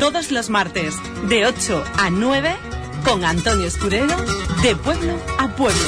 todos los martes, de 8 a 9, con Antonio Escudero, de pueblo a pueblo.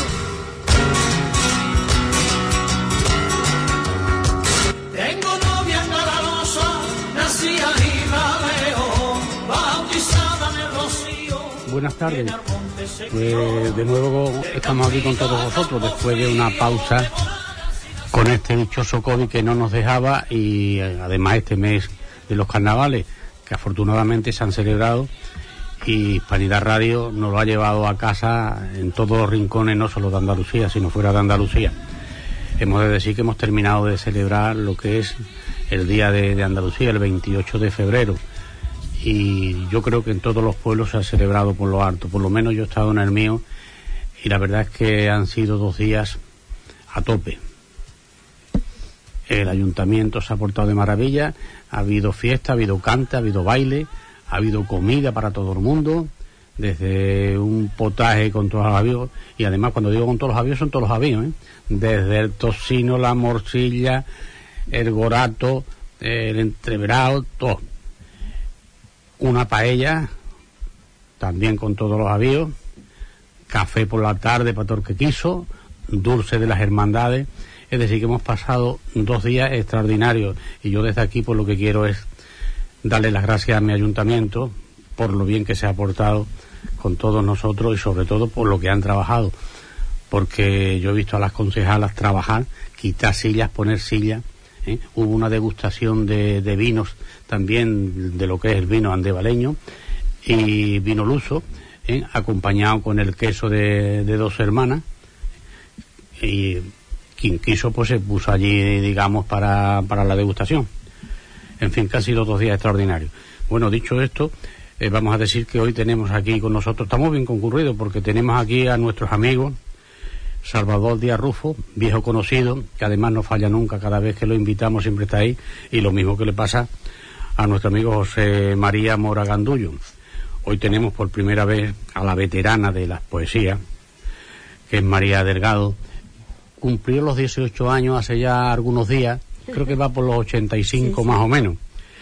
Tengo novia andalosa, nacida y la veo, bautizada en el rocío. Buenas tardes. Pues de nuevo estamos aquí con todos vosotros después de una pausa con este dichoso COVID que no nos dejaba, y además este mes de los carnavales que afortunadamente se han celebrado, y Hispanidad Radio nos lo ha llevado a casa en todos los rincones, no solo de Andalucía, sino fuera de Andalucía. Hemos de decir que hemos terminado de celebrar lo que es el Día de Andalucía, el 28 de febrero, y yo creo que en todos los pueblos se ha celebrado por lo alto. Por lo menos yo he estado en el mío y la verdad es que han sido 2 días a tope. El ayuntamiento se ha portado de maravilla, ha habido fiesta, ha habido cante, ha habido baile, ha habido comida para todo el mundo, desde un potaje con todos los avíos, y además cuando digo con todos los avíos son todos los avíos, desde el tocino, la morcilla, el gorato, el entreverado, todo. Una paella, también con todos los avíos, café por la tarde para todo el que quiso, dulce de las hermandades. Es decir, que hemos pasado 2 días extraordinarios, y yo desde aquí pues lo que quiero es darle las gracias a mi ayuntamiento por lo bien que se ha portado con todos nosotros, y sobre todo por lo que han trabajado, porque yo he visto a las concejalas trabajar, quitar sillas, poner sillas, Hubo una degustación de vinos también, de lo que es el vino andevaleño y vino luso, acompañado con el queso de 2 hermanas, y quien quiso pues se puso allí, digamos, para la degustación. En fin, que han sido 2 días extraordinarios. Bueno, dicho esto, vamos a decir que hoy tenemos aquí con nosotros, estamos bien concurridos porque tenemos aquí a nuestros amigos Salvador Díaz Rufo, viejo conocido, que además no falla nunca, cada vez que lo invitamos siempre está ahí, y lo mismo que le pasa a nuestro amigo José María Mora Gandullo. Hoy tenemos por primera vez a la veterana de las poesías, que es María Delgado. Cumplió los 18 años hace ya algunos días, creo que va por los 85 sí. Más o menos.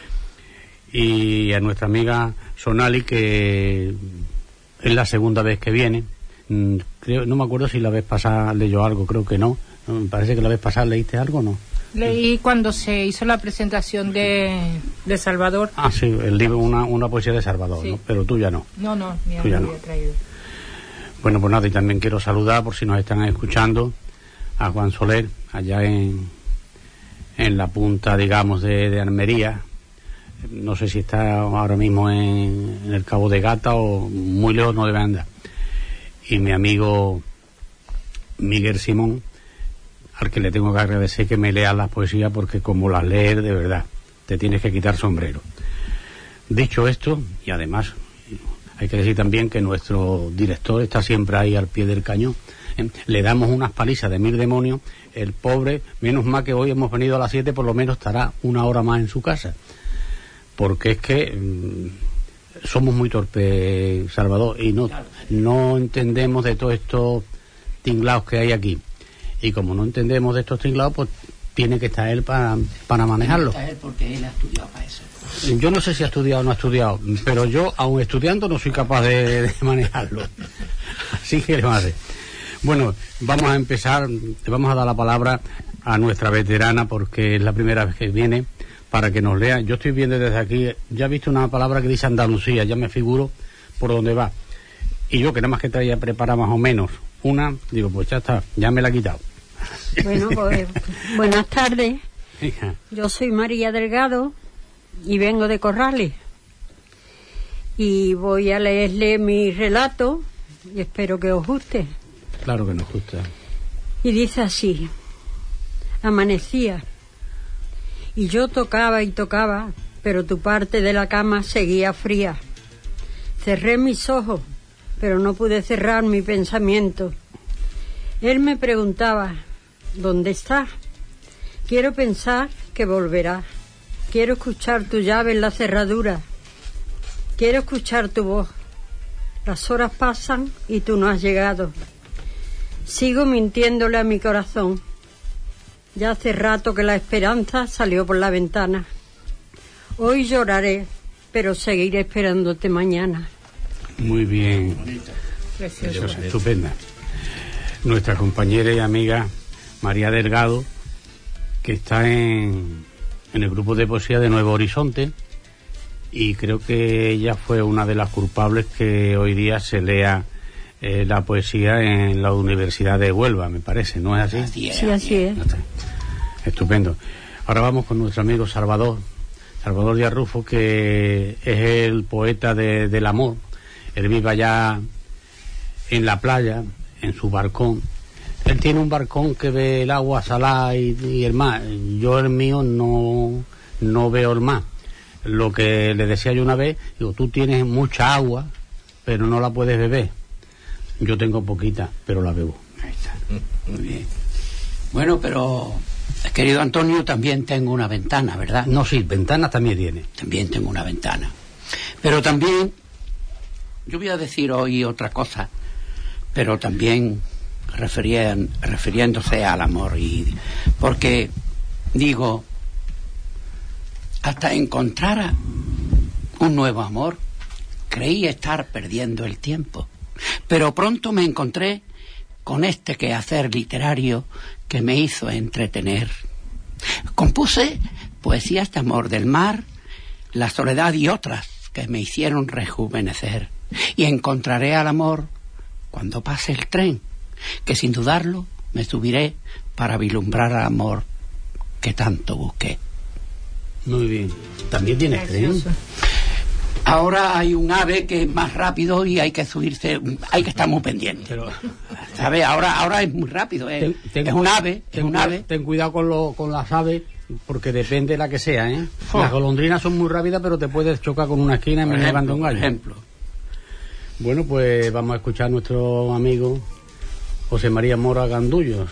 Y a nuestra amiga Sonali, que es la segunda vez que viene. Creo, no me acuerdo si la vez pasada leyó algo, creo que no. Me parece que la vez pasada leíste algo, ¿no? Leí cuando se hizo la presentación de Salvador. Ah, sí, el libro, una poesía de Salvador, sí. ¿No? Pero tú ya no. No, mira, no había traído. Bueno, pues nada, y también quiero saludar, por si nos están escuchando, a Juan Soler, allá en la punta, digamos, de Almería. No sé si está ahora mismo en el Cabo de Gata o muy lejos, no debe andar. Y mi amigo Miguel Simón, al que le tengo que agradecer que me lea las poesías, porque como las lees, de verdad, te tienes que quitar sombrero. Dicho esto, y además hay que decir también que nuestro director está siempre ahí al pie del cañón, le damos unas palizas de 1000 demonios, el pobre, menos mal que hoy hemos venido a las 7, por lo menos estará 1 hora más en su casa, porque es que somos muy torpes, Salvador, y no entendemos de todos estos tinglados que hay aquí. Y como no entendemos de estos tinglados, pues tiene que estar él para manejarlo. Tiene que estar él porque él ha estudiado para eso. Yo no sé si ha estudiado o no ha estudiado, pero yo, aun estudiando, no soy capaz de manejarlo. Así que le vamos a hacer. Bueno, vamos a empezar, le vamos a dar la palabra a nuestra veterana, porque es la primera vez que viene, para que nos lea. Yo estoy viendo desde aquí, ya he visto una palabra que dice Andalucía, ya me figuro por dónde va. Y yo, que nada más que traía preparada más o menos una, digo, pues ya está, ya me la he quitado. Bueno, pues buenas tardes. Hija. Yo soy María Delgado y vengo de Corrales. Y voy a leerle mi relato y espero que os guste. Claro que nos gusta. Y dice así: amanecía y yo tocaba y tocaba, pero tu parte de la cama seguía fría. Cerré mis ojos, pero no pude cerrar mi pensamiento. Él me preguntaba: ¿dónde estás? Quiero pensar que volverás. Quiero escuchar tu llave en la cerradura. Quiero escuchar tu voz. Las horas pasan y tú no has llegado. Sigo mintiéndole a mi corazón. Ya hace rato que la esperanza salió por la ventana. Hoy lloraré pero seguiré esperándote mañana. Muy bien. Preciosa, estupenda. Nuestra compañera y amiga María Delgado, que está en el grupo de poesía de Nuevo Horizonte, y creo que ella fue una de las culpables que hoy día se lea la poesía en la Universidad de Huelva, me parece, ¿no es así? Sí, así es. Estupendo. Ahora vamos con nuestro amigo Salvador Díaz Rufo, que es el poeta del amor. Él vive allá en la playa, en su barcón. Él tiene un barcón que ve el agua salada y el mar. Yo el mío no veo el mar. Lo que le decía yo una vez, digo, tú tienes mucha agua, pero no la puedes beber. Yo tengo poquita, pero la bebo. Ahí está. Muy bien. Bueno, pero, querido Antonio, también tengo una ventana, ¿verdad? No, sí, ventanas también tiene. También tengo una ventana. Pero también, yo voy a decir hoy otra cosa, pero también refiriéndose al amor. Porque, digo, hasta encontrar un nuevo amor, creí estar perdiendo el tiempo. Pero pronto me encontré con este quehacer literario que me hizo entretener. Compuse poesías de amor del mar, la soledad y otras que me hicieron rejuvenecer. Y encontraré al amor cuando pase el tren, que sin dudarlo me subiré para vislumbrar al amor que tanto busqué. Muy bien. ¿También tienes tren? Ahora hay un ave que es más rápido y hay que subirse, hay que estar muy pendiente. Pero, ¿sabes? Ahora es muy rápido, es un ave, Ten cuidado con las aves, porque depende de la que sea, ¿eh? Las golondrinas son muy rápidas, pero te puedes chocar con una esquina y me llevan un gallo. Por ejemplo. Bueno, pues vamos a escuchar a nuestro amigo José María Mora Gandullos,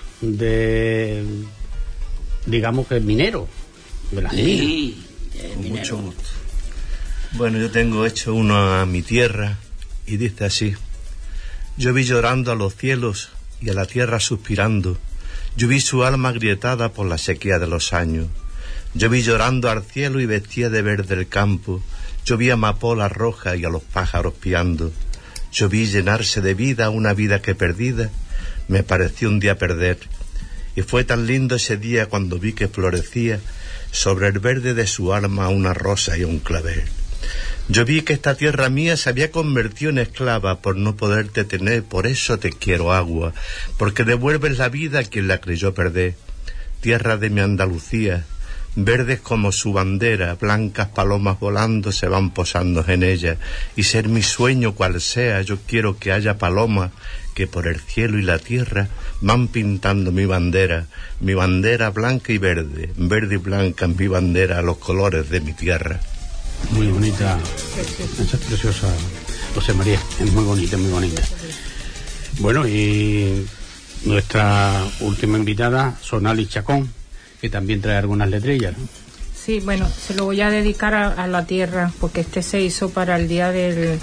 digamos que minero, de las minas. Sí, con mucho gusto. Bueno, yo tengo hecho uno a mi tierra y dice así: yo vi llorando a los cielos y a la tierra suspirando, yo vi su alma agrietada por la sequía de los años, yo vi llorando al cielo y vestía de verde el campo, yo vi amapolas rojas y a los pájaros piando, yo vi llenarse de vida una vida que perdida me pareció un día perder, y fue tan lindo ese día cuando vi que florecía sobre el verde de su alma una rosa y un clavel. Yo vi que esta tierra mía se había convertido en esclava por no poderte tener, por eso te quiero, agua, porque devuelves la vida a quien la creyó perder. Tierra de mi Andalucía, verdes como su bandera, blancas palomas volando se van posando en ella, y ser mi sueño cual sea, yo quiero que haya palomas que por el cielo y la tierra van pintando mi bandera blanca y verde, verde y blanca mi bandera, los colores de mi tierra. Muy bonita, esa es preciosa, José María, es muy bonita, muy bonita. Bueno, y nuestra última invitada, Sonali Chacón, que también trae algunas letrillas, ¿no? Sí, bueno, se lo voy a dedicar a la tierra, porque este se hizo para el día del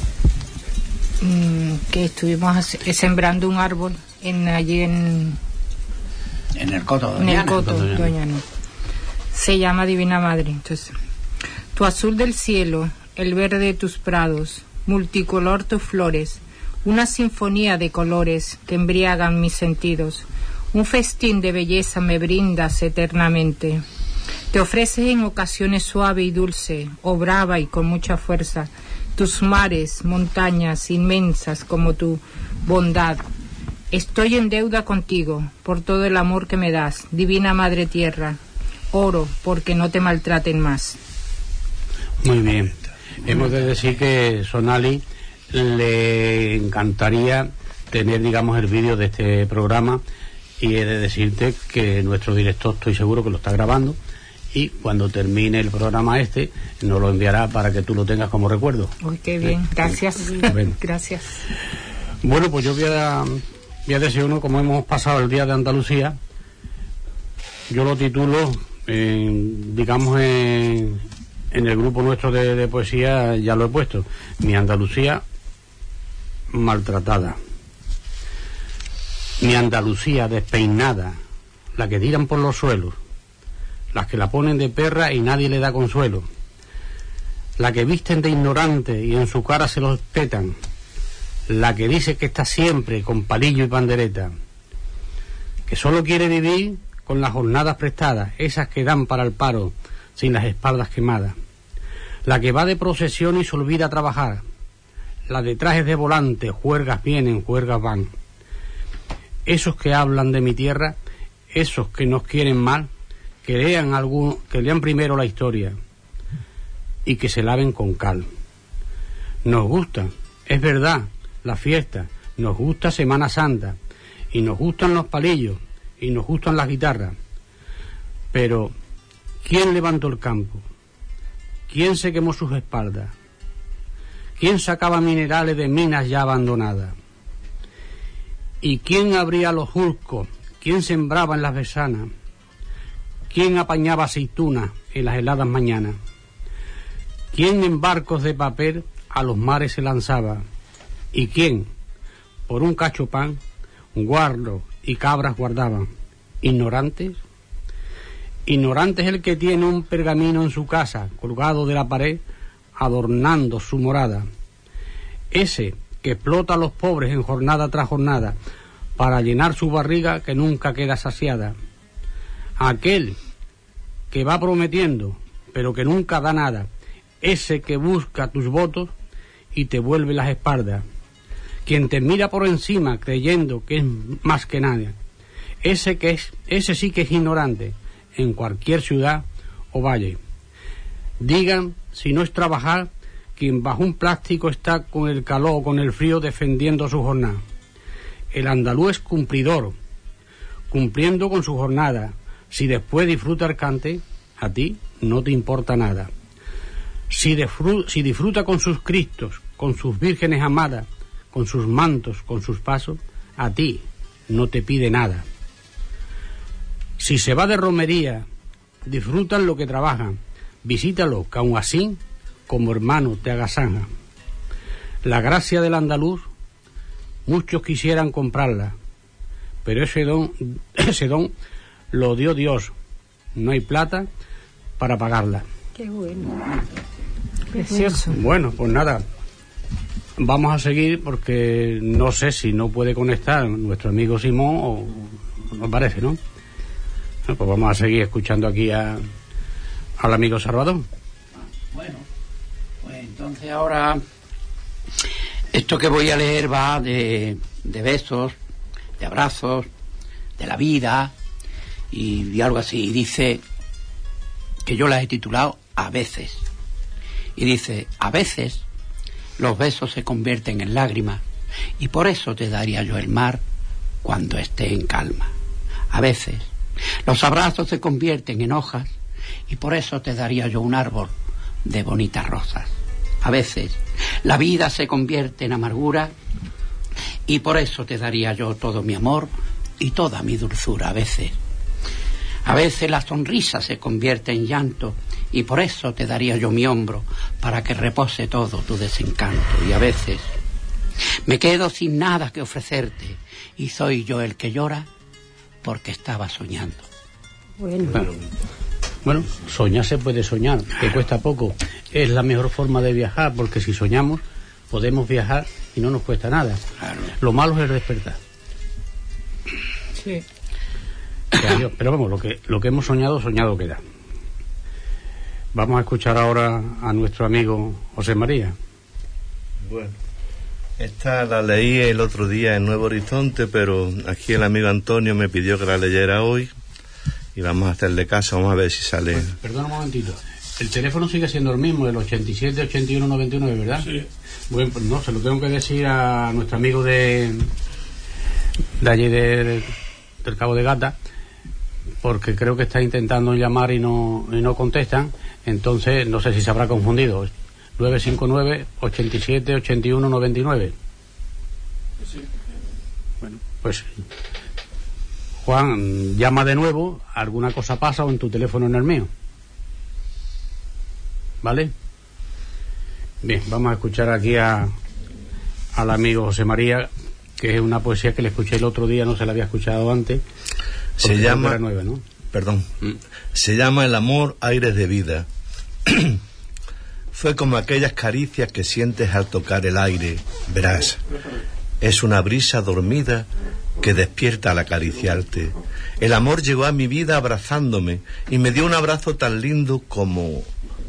que estuvimos sembrando un árbol allí en el Coto Doñana. Se llama Divina Madre. Entonces, tu azul del cielo, el verde de tus prados, multicolor tus flores, una sinfonía de colores que embriagan mis sentidos, un festín de belleza me brindas eternamente. Te ofreces en ocasiones suave y dulce, o brava y con mucha fuerza, tus mares, montañas inmensas como tu bondad. Estoy en deuda contigo por todo el amor que me das, Divina Madre Tierra. Oro porque no te maltraten más. Muy bien. Hemos de decir que Sonali le encantaría tener, digamos, el vídeo de este programa, y he de decirte que nuestro director, estoy seguro que lo está grabando, y cuando termine el programa nos lo enviará para que tú lo tengas como recuerdo. Uy, qué bien, gracias. Gracias. Bueno, pues yo voy a decir uno, como hemos pasado el Día de Andalucía, yo lo titulo, digamos, en el grupo nuestro de poesía ya lo he puesto: mi Andalucía maltratada, mi Andalucía despeinada, la que tiran por los suelos, las que la ponen de perra y nadie le da consuelo, la que visten de ignorante y en su cara se los petan, la que dice que está siempre con palillo y pandereta, que solo quiere vivir con las jornadas prestadas, esas que dan para el paro, sin las espaldas quemadas, la que va de procesión y se olvida trabajar, la de trajes de volante, juergas vienen, juergas van, esos que hablan de mi tierra, esos que nos quieren mal, que lean primero la historia y que se laven con cal. Nos gusta, es verdad, la fiesta, nos gusta Semana Santa, y nos gustan los palillos, y nos gustan las guitarras, pero ¿quién levantó el campo? ¿Quién se quemó sus espaldas? ¿Quién sacaba minerales de minas ya abandonadas? ¿Y quién abría los julcos? ¿Quién sembraba en las besanas? ¿Quién apañaba aceitunas en las heladas mañanas? ¿Quién en barcos de papel a los mares se lanzaba? ¿Y quién, por un cacho pan, guardos y cabras guardaban? ¿Ignorantes? Ignorante es el que tiene un pergamino en su casa, colgado de la pared, adornando su morada. Ese que explota a los pobres en jornada tras jornada, para llenar su barriga que nunca queda saciada. Aquel que va prometiendo, pero que nunca da nada. Ese que busca tus votos y te vuelve las espaldas. Quien te mira por encima creyendo que es más que nadie. Ese sí que es ignorante en cualquier ciudad o valle. Digan, si no es trabajar, quien bajo un plástico está con el calor o con el frío defendiendo su jornada. El andaluz es cumplidor, cumpliendo con su jornada. Si después disfruta el cante, a ti no te importa nada. Si disfruta con sus cristos, con sus vírgenes amadas, con sus mantos, con sus pasos, a ti no te pide nada. Si se va de romería, disfrutan lo que trabajan, visítalo, que aun así, como hermano te agasaja. La gracia del andaluz, muchos quisieran comprarla, pero ese don lo dio Dios, no hay plata para pagarla. Qué bueno. Precioso. Bueno, pues nada, vamos a seguir porque no sé si no puede conectar nuestro amigo Simón o nos parece, ¿no? Pues vamos a seguir escuchando aquí al amigo Salvador. Bueno, pues entonces ahora esto que voy a leer va de besos, de abrazos, de la vida y algo así. Y dice que yo las he titulado A veces. Y dice, a veces los besos se convierten en lágrimas y por eso te daría yo el mar cuando esté en calma. A veces los abrazos se convierten en hojas y por eso te daría yo un árbol de bonitas rosas. A veces la vida se convierte en amargura y por eso te daría yo todo mi amor y toda mi dulzura. A veces la sonrisa se convierte en llanto y por eso te daría yo mi hombro para que repose todo tu desencanto. Y a veces me quedo sin nada que ofrecerte y soy yo el que llora porque estaba soñando. Bueno, soñar se puede soñar, que cuesta poco. Es la mejor forma de viajar, porque si soñamos podemos viajar y no nos cuesta nada. Claro. Lo malo es el despertar. Sí. Pero vamos, lo que hemos soñado queda. Vamos a escuchar ahora a nuestro amigo José María. Bueno, esta la leí el otro día en Nuevo Horizonte, pero aquí el amigo Antonio me pidió que la leyera hoy y vamos a hacerle caso, vamos a ver si sale. Pues, perdona un momentito, el teléfono sigue siendo el mismo, el 87 81 99, ¿verdad? Sí. Bueno, pues no, se lo tengo que decir a nuestro amigo de allí del Cabo de Gata, porque creo que está intentando llamar y no contestan, entonces no sé si se habrá confundido. 959 87 81 99. Sí. Bueno, pues Juan, llama de nuevo, alguna cosa pasa o en tu teléfono en el mío. ¿Vale? Bien, vamos a escuchar aquí al amigo José María, que es una poesía que le escuché el otro día, no se la había escuchado antes. Se llama, era nueva, ¿no? Perdón, se llama El amor, aires de vida. fue como aquellas caricias que sientes al tocar el aire. Verás, es una brisa dormida que despierta al acariciarte. El amor llegó a mi vida abrazándome y me dio un abrazo tan lindo como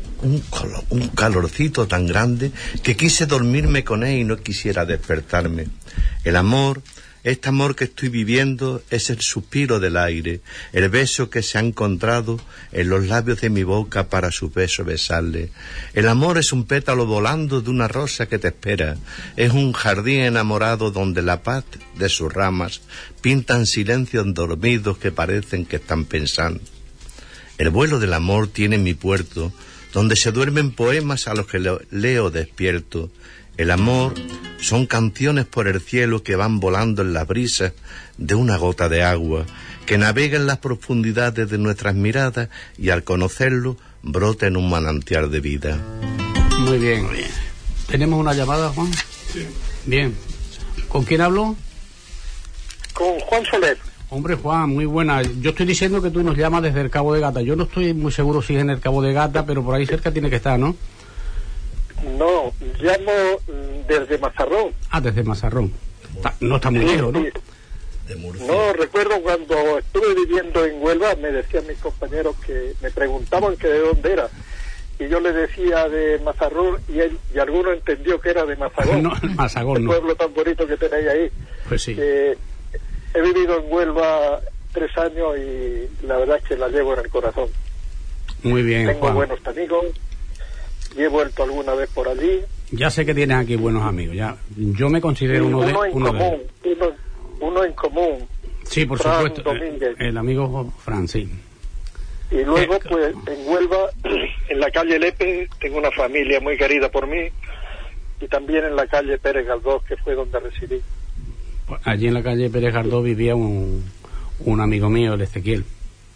un calorcito tan grande que quise dormirme con él y no quisiera despertarme. El amor, este amor que estoy viviendo, es el suspiro del aire, el beso que se ha encontrado en los labios de mi boca para su beso besarle. El amor es un pétalo volando de una rosa que te espera, es un jardín enamorado donde la paz de sus ramas pintan silencios dormidos que parecen que están pensando. El vuelo del amor tiene mi puerto, donde se duermen poemas a los que leo despierto. El amor son canciones por el cielo que van volando en las brisas de una gota de agua, que navega en las profundidades de nuestras miradas y al conocerlo brota en un manantial de vida. Muy bien. ¿Tenemos una llamada, Juan? Sí. Bien. ¿Con quién hablo? Con Juan Soler. Hombre, Juan, muy buena. Yo estoy diciendo que tú nos llamas desde el Cabo de Gata. Yo no estoy muy seguro si es en el Cabo de Gata, pero por ahí cerca tiene que estar, ¿no? No, llamo desde Mazarrón. Ah, desde Mazarrón. No está muy lejos, ¿no? Sí. No, recuerdo cuando estuve viviendo en Huelva, me decían mis compañeros que me preguntaban que de dónde era. Y yo le decía de Mazarrón y alguno entendió que era de Mazagón. No, Mazagón el no. pueblo tan bonito que tenéis ahí. Pues sí. He vivido en Huelva 3 años y la verdad es que la llevo en el corazón. Muy bien, Tengo Juan. buenos amigos y he vuelto alguna vez por allí. Ya sé que tienes aquí buenos amigos. Ya, yo me considero uno de ellos. Uno en común. Sí, por Fran supuesto. Domínguez. El amigo Fran, sí. Y luego, pues, en Huelva, en la calle Lepe, tengo una familia muy querida por mí. Y también en la calle Pérez Galdós, que fue donde residí. Allí en la calle Pérez Galdós vivía un amigo mío, el Ezequiel.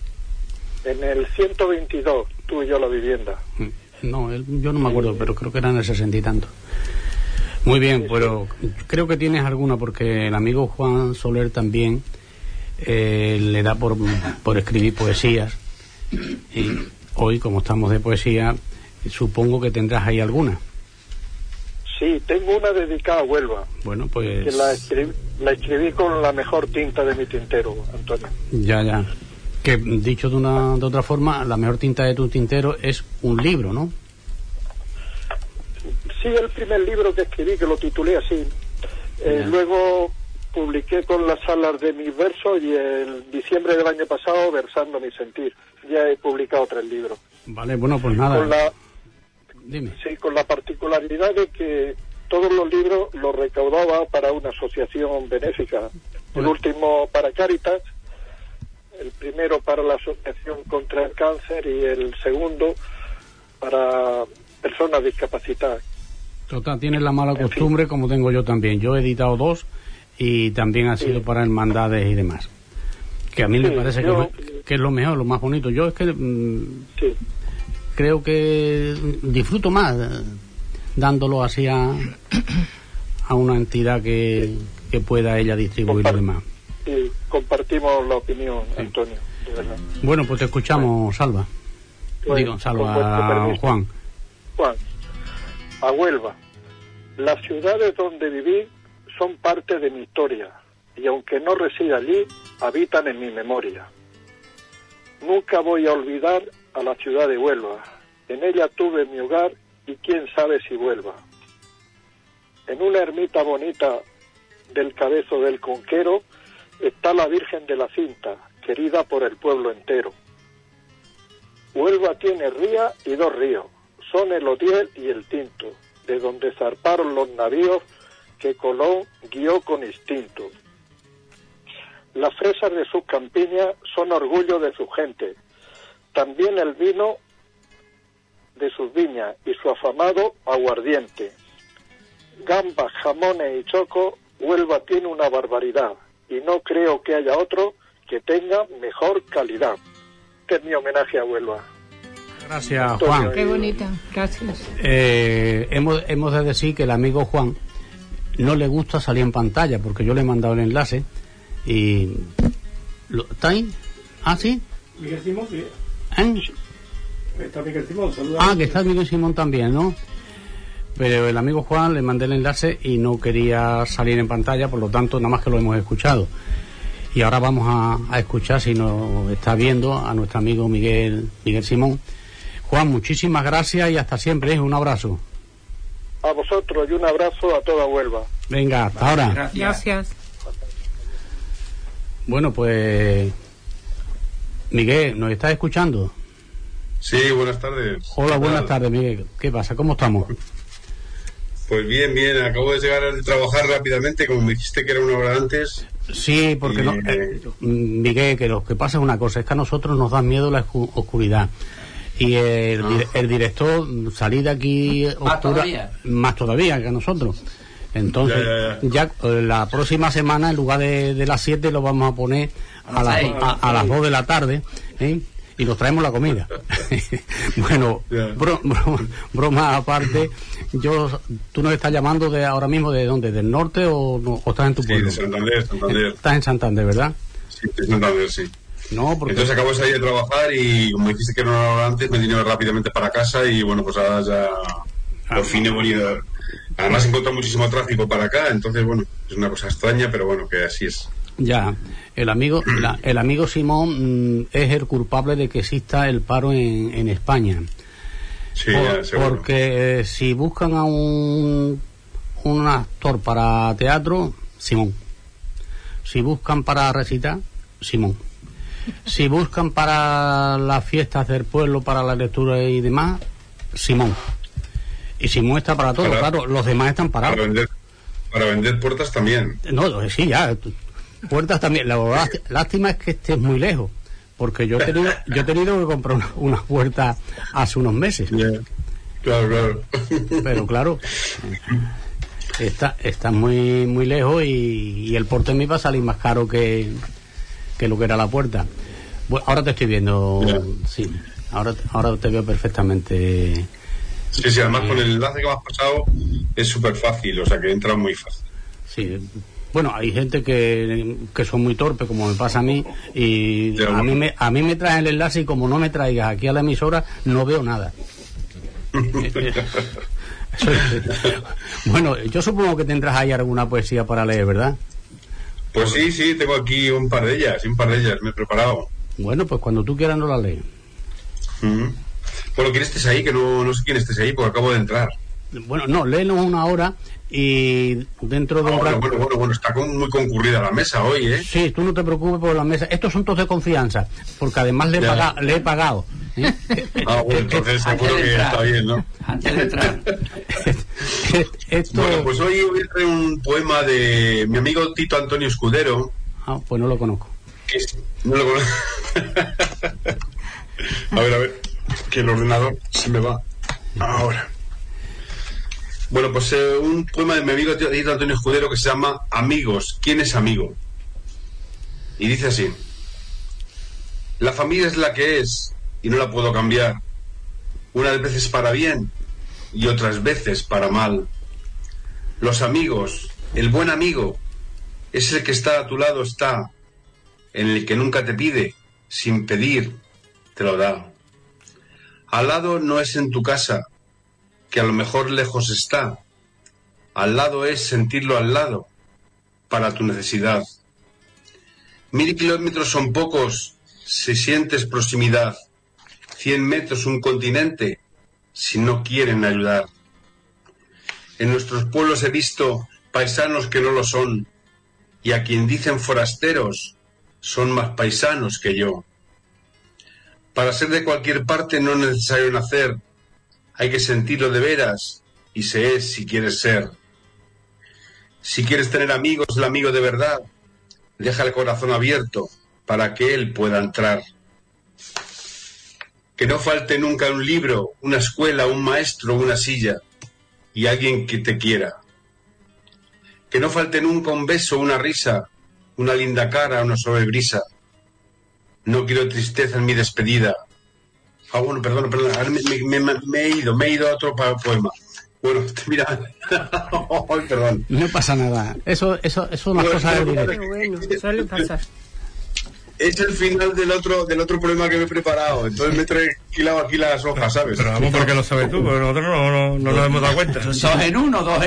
En el 122 tuve yo la vivienda. No, yo no me acuerdo, pero creo que era en el 60 y tanto. Muy bien, Sí, pero creo que tienes alguna, porque el amigo Juan Soler también le da por escribir poesías. Y hoy, como estamos de poesía, supongo que tendrás ahí alguna. Sí, tengo una dedicada a Huelva. Bueno, pues... Que la escribí con la mejor tinta de mi tintero, Antonio. Ya. Que dicho de otra forma, la mejor tinta de tu tintero es un libro, ¿no? Sí, el primer libro que escribí, que lo titulé así. Luego publiqué con las alas de mis versos y en diciembre del año pasado Versando mi sentir. Ya he publicado 3 libros. Vale, bueno, pues nada. Dime. Sí, con la particularidad de que todos los libros los recaudaba para una asociación benéfica. El último para Cáritas, el primero para la Asociación contra el Cáncer y el segundo para personas discapacitadas. Total, tienes la mala costumbre, como tengo yo también. Yo he editado 2 y también ha sido para hermandades y demás. Que a mí me parece que es lo mejor, lo más bonito. Yo es que creo que disfruto más dándolo así a una entidad que pueda ella distribuir lo demás. Sí, compartimos la opinión, Antonio, de verdad. Bueno, pues te escuchamos, Salva. Salva, Juan. Juan, a Huelva. Las ciudades donde viví son parte de mi historia y aunque no resida allí, habitan en mi memoria. Nunca voy a olvidar a la ciudad de Huelva. En ella tuve mi hogar y quién sabe si vuelva. En una ermita bonita del Cabezo del Conquero está la Virgen de la Cinta, querida por el pueblo entero. Huelva tiene ría y 2 ríos, son el Odiel y el Tinto, de donde zarparon los navíos que Colón guió con instinto. Las fresas de sus campiñas son orgullo de su gente, también el vino de sus viñas y su afamado aguardiente. Gambas, jamones y choco, Huelva tiene una barbaridad y no creo que haya otro que tenga mejor calidad. Este es mi homenaje a Huelva. Gracias, Juan. Qué bonita, gracias. Hemos de decir que el amigo Juan no le gusta salir en pantalla, porque yo le he mandado el enlace y... ¿Está ahí? ¿Ah, sí? Miguel Simón, sí. ¿Eh? Está Miguel Simón, saluda. Que está Miguel Simón también, ¿no? pero el amigo Juan le mandé el enlace y no quería salir en pantalla, por lo tanto nada más que lo hemos escuchado. Y ahora vamos a escuchar, si nos está viendo, a nuestro amigo Miguel Simón. Juan, muchísimas gracias y hasta siempre, un abrazo. A vosotros y un abrazo a toda Huelva. Venga, hasta ahora. Gracias. Bueno, pues Miguel, ¿nos estás escuchando? Sí, buenas tardes. Hola, buenas tardes, Miguel. ¿Qué pasa? ¿Cómo estamos? Pues bien, acabo de llegar a trabajar rápidamente, como me dijiste que era una hora antes. Sí, porque Miguel, que lo que pasa es una cosa, es que a nosotros nos da miedo la oscuridad. Y el director salir de aquí oscura, más todavía que a nosotros. Entonces, ya la próxima semana, en lugar de las 7, lo vamos a poner a las 2 de la tarde, ¿eh? Y nos traemos la comida. Bueno, broma aparte, ¿tú nos estás llamando de ahora mismo de dónde? ¿Del norte o estás en tu pueblo? Sí, de Santander. Estás en Santander, ¿verdad? Sí, de Santander, sí. No, porque... Entonces acabo de salir de trabajar y como dijiste que era una hora antes, me vine rápidamente para casa y bueno, pues ahora ya por fin he venido. Además he encontrado muchísimo tráfico para acá, entonces bueno, es una cosa extraña, pero bueno, que así es. Ya, el amigo Simón es el culpable de que exista el paro en España. Sí, porque si buscan a un actor para teatro, Simón. Si buscan para recitar, Simón. Si buscan para las fiestas del pueblo, para la lectura y demás, Simón. Y Simón está para todo, claro, los demás están parados. Para vender puertas también. No, sí, ya. Puertas también. La lástima es que estés muy lejos, porque yo he tenido que comprar unas puertas hace unos meses. Yeah. Claro. Pero claro, está muy lejos y el porte me va a salir más caro que lo que era la puerta. Bueno, ahora te estoy viendo, yeah. Sí, ahora te veo perfectamente. Sí, además con el enlace que me has pasado es súper fácil, o sea que entra muy fácil. Sí, bueno, hay gente que son muy torpes, como me pasa a mí, y yeah, a mí me traen el enlace y como no me traigas aquí a la emisora, no veo nada. Bueno, yo supongo que tendrás ahí alguna poesía para leer, ¿verdad? Pues sí, tengo aquí un par de ellas, me he preparado. Bueno, pues cuando tú quieras no la lees. Bueno, ¿quién estés ahí? Que no sé quién estés ahí, porque acabo de entrar. Bueno, no, léenos una hora y dentro de un rato... Bueno, está muy concurrida la mesa hoy, ¿eh? Sí, tú no te preocupes por la mesa. Estos son todos de confianza, porque además le he pagado. ¿Eh? Bueno, entonces seguro que está bien, ¿no? Antes de entrar. Bueno, pues hoy voy a traer un poema de mi amigo Tito Antonio Escudero. Ah, pues no lo conozco. No lo conozco. A ver, que el ordenador se me va. Ahora. Bueno, pues un poema de mi amigo Tito Antonio Escudero que se llama Amigos. ¿Quién es amigo? Y dice así: la familia es la que es y no la puedo cambiar. Unas veces para bien y otras veces para mal. Los amigos, el buen amigo, es el que está a tu lado, en el que nunca te pide, sin pedir, te lo da. Al lado no es en tu casa, que a lo mejor lejos está. Al lado es sentirlo al lado, para tu necesidad. 1000 kilómetros son pocos, si sientes proximidad. 100 metros un continente, si no quieren ayudar. En nuestros pueblos he visto paisanos que no lo son, y a quien dicen forasteros, son más paisanos que yo. Para ser de cualquier parte no es necesario nacer, hay que sentirlo de veras, y se es si quieres ser. Si quieres tener amigos, el amigo de verdad, deja el corazón abierto para que él pueda entrar. Que no falte nunca un libro, una escuela, un maestro, una silla, y alguien que te quiera. Que no falte nunca un beso, una risa, una linda cara, una suave brisa. No quiero tristeza en mi despedida. Ah, bueno, perdón, ahora me he ido a otro poema. Bueno, mira, oh, perdón. No pasa nada, eso es una cosa de directo. Bueno, suele pasar. es el final del otro problema que me he preparado. Entonces me he tranquilado aquí las hojas, ¿sabes? Pero vamos, porque lo sabes tú, porque nosotros no nos hemos dado cuenta. Dos en uno. Sí,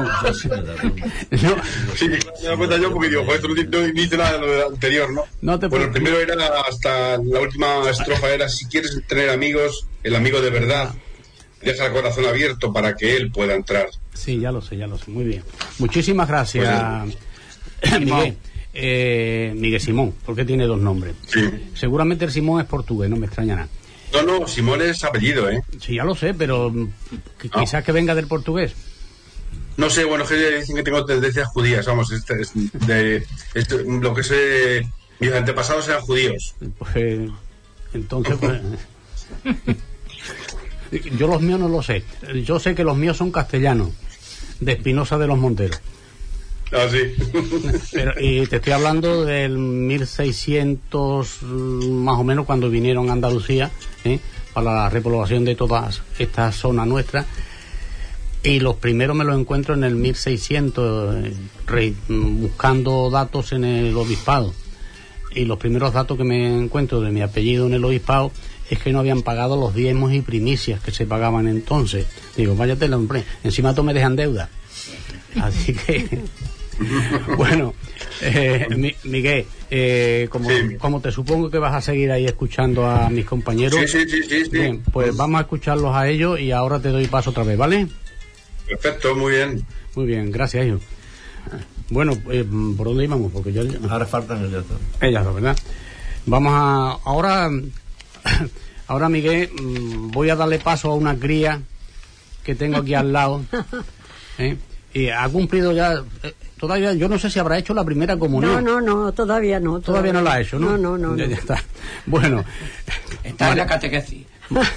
me he dado cuenta yo porque digo, joder, esto no dice nada de lo anterior, ¿no? Bueno, el primero era hasta la última estrofa era: si quieres tener amigos, el amigo de verdad, deja el corazón abierto para que él pueda entrar. Sí, ya lo sé, muy bien. Muchísimas gracias, pues, Miguel. Miguel Simón, porque tiene dos nombres. Sí. Seguramente el Simón es portugués, no me extraña nada. No, Simón es apellido, ¿eh? Sí, ya lo sé, pero quizás que venga del portugués. No sé, bueno, que dicen que tengo tendencias judías, vamos, lo que sé, mis antepasados eran judíos. Pues, entonces, pues, yo los míos no lo sé. Yo sé que los míos son castellanos, de Espinosa de los Monteros. Ah, sí. Y te estoy hablando del 1600 más o menos, cuando vinieron a Andalucía, para la repoblación de toda esta zona nuestra, y los primeros me los encuentro en el 1600 buscando datos en el obispado, y los primeros datos que me encuentro de mi apellido en el obispado es que no habían pagado los diezmos y primicias que se pagaban entonces. Digo, váyate, hombre, encima tú me dejan deuda. Así que bueno, Miguel, como te supongo que vas a seguir ahí escuchando a mis compañeros, sí. Bien, pues vamos a escucharlos a ellos y ahora te doy paso otra vez, ¿vale? Perfecto, muy bien. Muy bien, gracias, hijo. Bueno, ¿por dónde íbamos? Porque yo... Ahora faltan ellas dos. Ellas dos, ¿verdad? Vamos a... Ahora, Miguel, voy a darle paso a una cría que tengo aquí al lado, y ha cumplido ya... Todavía, yo no sé si habrá hecho la primera comunión. No, todavía no. Todavía no la ha hecho, ¿no? No. Ya está. Bueno. Está en la catequesis.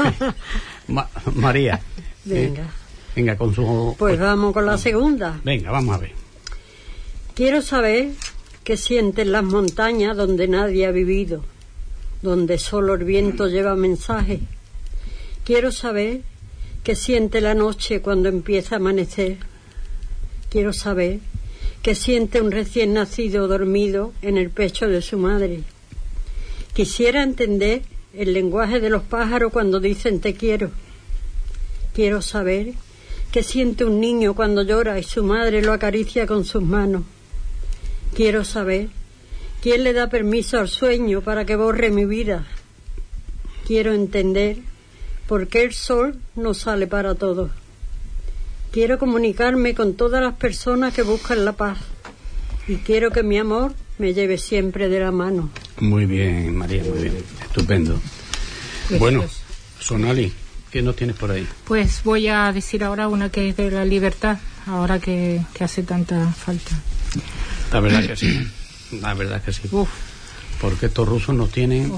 María. Venga, con su... Pues vamos con la segunda. Venga, vamos a ver. Quiero saber qué sienten las montañas donde nadie ha vivido, donde solo el viento lleva mensajes. Quiero saber qué siente la noche cuando empieza a amanecer. Quiero saber qué siente un recién nacido dormido en el pecho de su madre. Quisiera entender el lenguaje de los pájaros cuando dicen te quiero. Quiero saber qué siente un niño cuando llora y su madre lo acaricia con sus manos. Quiero saber quién le da permiso al sueño para que borre mi vida. Quiero entender por qué el sol no sale para todos. Quiero comunicarme con todas las personas que buscan la paz. Y quiero que mi amor me lleve siempre de la mano. Muy bien, María, muy bien. Estupendo. Bueno, Sonali, ¿qué nos tienes por ahí? Pues voy a decir ahora una que es de la libertad, ahora que hace tanta falta. La verdad que sí. La verdad que sí. Uf. Porque estos rusos nos tienen...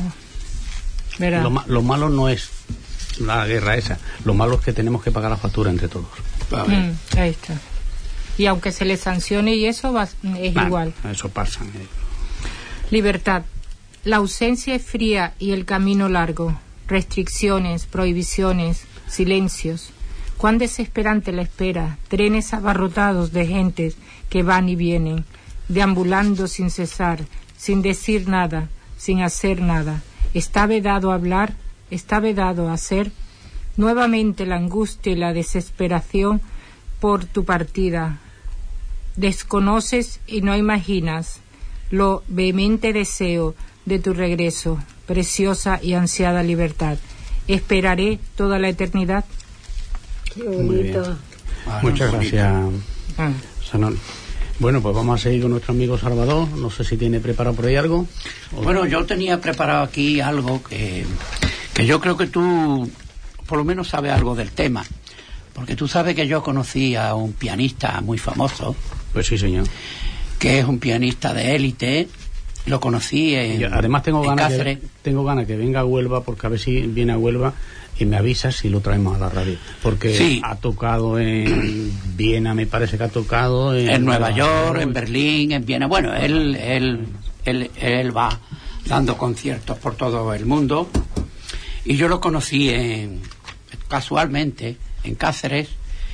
Lo malo no es la guerra esa. Lo malo es que tenemos que pagar la factura entre todos. Ahí está. Y aunque se les sancione y eso es igual. Eso pasa. Libertad. La ausencia es fría y el camino largo. Restricciones, prohibiciones, silencios. Cuán desesperante la espera. Trenes abarrotados de gentes que van y vienen, deambulando sin cesar, sin decir nada, sin hacer nada. Está vedado hablar, está vedado hacer. Nuevamente la angustia y la desesperación por tu partida. Desconoces y no imaginas lo vehemente deseo de tu regreso, preciosa y ansiada libertad. Esperaré toda la eternidad. Qué bonito. Muchas gracias, Sanón. Bueno, pues vamos a seguir con nuestro amigo Salvador. No sé si tiene preparado por ahí algo. Bueno, yo tenía preparado aquí algo que yo creo que tú por lo menos sabes algo del tema, porque tú sabes que yo conocí a un pianista muy famoso. Pues sí, señor. Que es un pianista de élite. Lo conocí además tengo ganas Cáceres. Tengo ganas que venga a Huelva, porque a ver si viene a Huelva y me avisa si lo traemos a la radio, porque sí. Ha tocado en Viena, me parece que ha tocado en Nueva York, en Berlín, en Viena. Bueno, él va dando conciertos por todo el mundo, y yo lo conocí casualmente en Cáceres,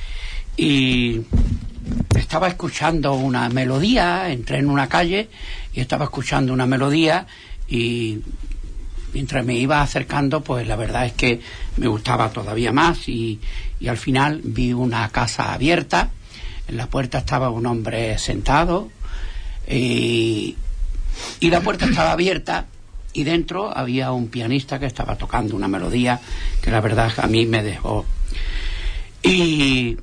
y estaba escuchando una melodía. Entré en una calle y estaba escuchando una melodía, y mientras me iba acercando, pues la verdad es que me gustaba todavía más, y al final vi una casa abierta. En la puerta estaba un hombre sentado, y la puerta estaba abierta, y dentro había un pianista que estaba tocando una melodía que la verdad a mí me dejó. Y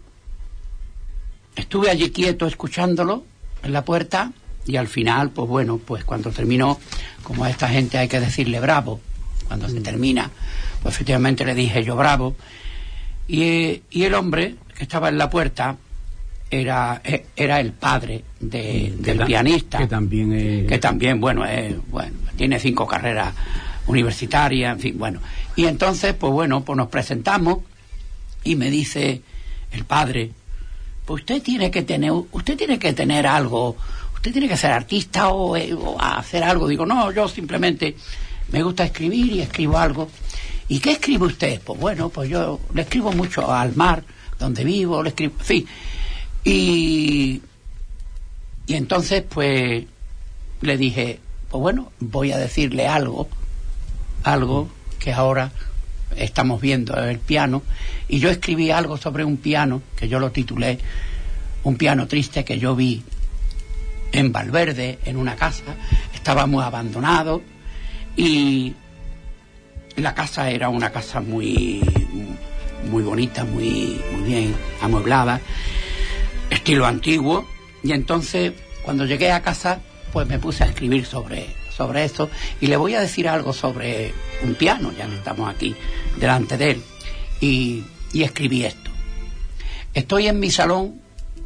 estuve allí quieto escuchándolo en la puerta, y al final, pues bueno, pues cuando terminó, como a esta gente hay que decirle bravo cuando se termina, pues efectivamente le dije yo bravo, y el hombre que estaba en la puerta era el padre del pianista, que también bueno, tiene 5 carreras universitarias, en fin, bueno. Y entonces, pues bueno, pues nos presentamos, y me dice el padre: pues usted tiene que tener algo, usted tiene que ser artista o hacer algo. Digo, no, yo simplemente me gusta escribir y escribo algo. ¿Y qué escribe usted? Pues bueno, pues yo le escribo mucho al mar donde vivo, le escribo, en fin. Y entonces pues le dije, pues bueno, voy a decirle algo que ahora estamos viendo el piano, y yo escribí algo sobre un piano que yo lo titulé Un piano triste, que yo vi en Valverde, en una casa. Estaba muy abandonado, y la casa era una casa muy bonita, muy bien amueblada, estilo antiguo. Y entonces cuando llegué a casa, pues me puse a escribir sobre esto, y le voy a decir algo sobre un piano, ya que estamos aquí delante de él, y escribí esto: estoy en mi salón